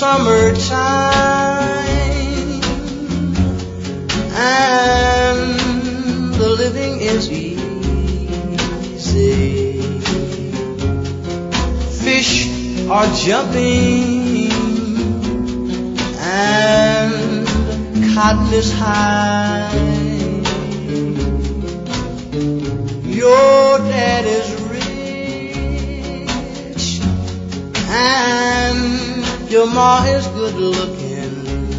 summertime, and the living is easy. Fish are jumping and cotton is high. Your dad is rich and your ma is good looking.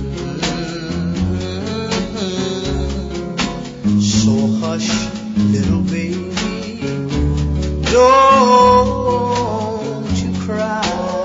So hush, little baby, don't you cry.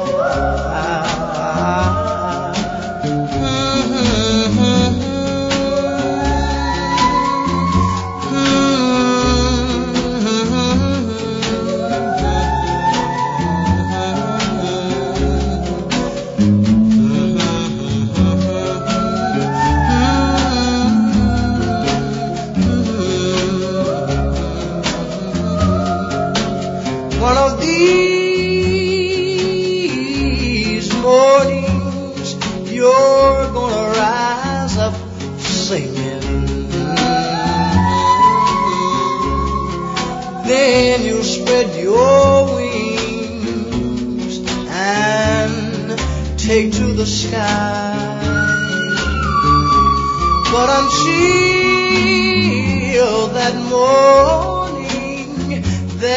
One of these mornings you're gonna rise up singing. Then you'll spread your wings and take to the sky. But until that morning,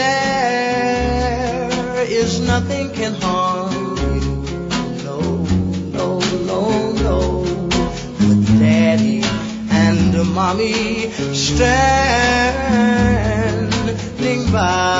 there is nothing can harm you. No, no, no, no. With Daddy and Mommy standing by.